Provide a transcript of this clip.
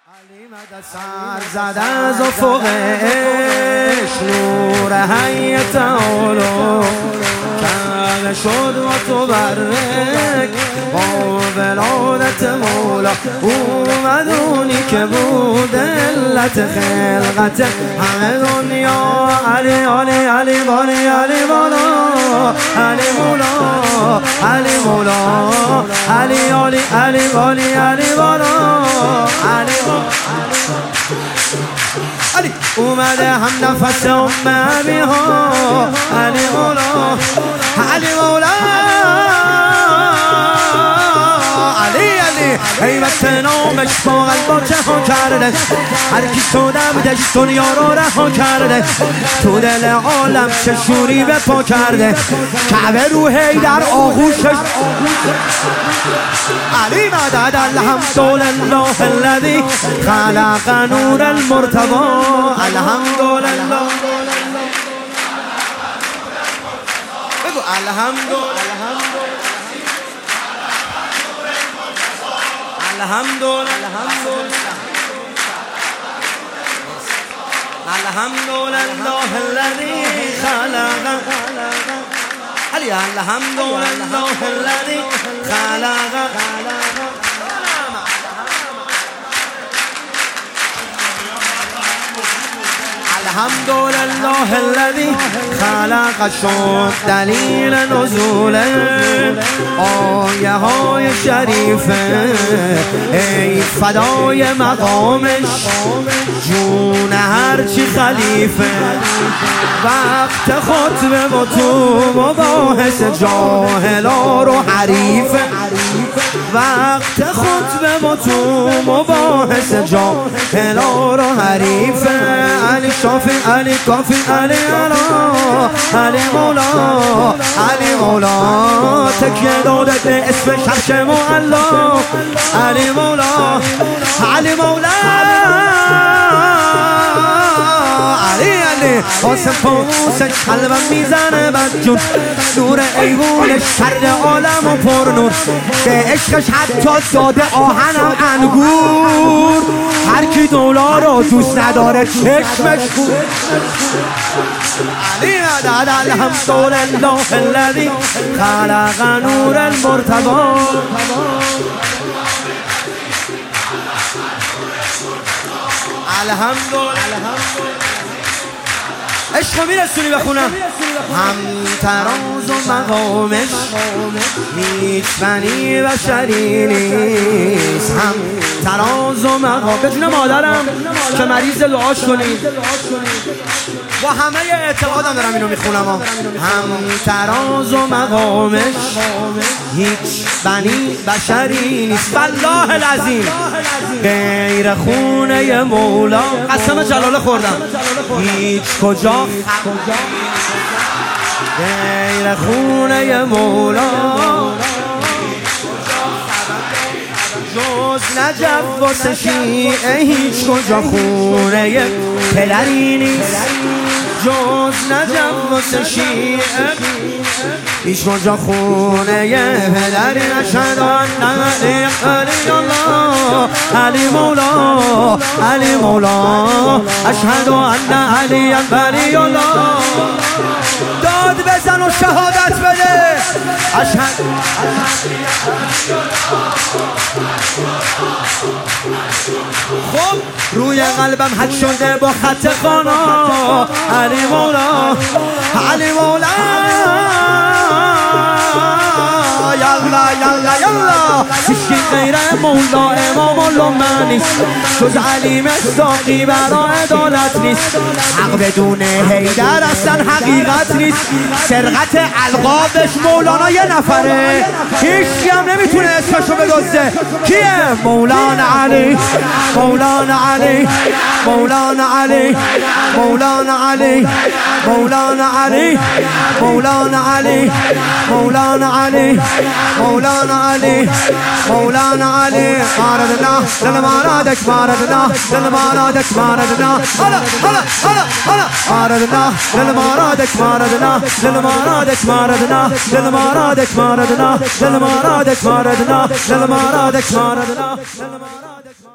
علی مدد سر زد از افق عشق نور حی تعالی کرده شد و تبرک با ولادت مولا اومد اونی که بود علت خلقت همه دنیا علی علی علی بالی علی بالا علی مولا علی مولا علی علی علی بالی علی بالا علی علی اومده هم نفس اممی ها علی مولا علی مولا علی علی حیبت نامش با قلبا جهان کرده هر کی شده بودش دنیا رو رها کرده تو دل عالم چه شوری به پا کرده کعبه رو حیدر آغوشش علی مدد الحمدلله الذی خلق نور المرتضی الحمدلله بگو الحمدلله الحمدلله الحمدلله الذي خلق علی الحمدلله الذي خلق الحمدلله الذي خلق شد دلیل نزول آیه های شریفه ای فدای مقامش جون هرچی خلیفه وقت خطبه و تو مباحث جاهلا رو حریفه وقت خطبه و تو مباحث جاهلا رو حریفه علی شافی علی کافی علی علا علی مولا علی مولا تکیه داده به اسم شمش معلا علی مولا علی مولا علی علی آسم فانوسش قلبم میزنه بدجون نور ایوونش کرده عالم و پر نور به عشقش حتی داده آهنم انگور هر کی دولا رو دوست نداره چشمش کور علی مدد الحمدلله الذی خلق نور المرتضی الحمدلله عشق میرسونی بخونم هم تراز و مقامش هیچ بنی بشری نیست هم تراز و مقام به جون مادرم که مریض لعاش کنید با همه اعتقادم دارم اینو میخونم هم تراز و مقامش هیچ بنی بشری نیست والله العظیم غیر خونه مولا قسم جلاله خوردم هیچ کجا غیر خونه مولا جز نجف واسه شیعه هیچ کجا خونه پدری نیست جز نجف واسه شیعه هیچ کجا خونه پدری نشد علی علی الله علی مولا علی مولا اشهد ان علی ولی الله داد بزن و شهادت بده اشهد خب روی قلبم حک شده با خط خانا علی مولا علی مولا یالا یالا یالا هیچی غیر مولا امام الله نیست جز علی مصداقی برا عدالت نیست حق بدون حیدر اصلا حقیقت نیست سرقت القابش مولانا یه نفره هیچی هم نمیتونه اسمشو بدزده کیه مولانا علی مولانا علی مولانا علی مولانا علی مولانا علی مولانا علی مولانا علی مولانا علی مولانا علی ماردنا دل مارادک ماردنا دل مارادک ماردنا هلا هلا هلا هلا ماردنا دل مارادک ماردنا دل مارادک ماردنا دل مارادک ماردنا دل مارادک ماردنا دل مارادک ماردنا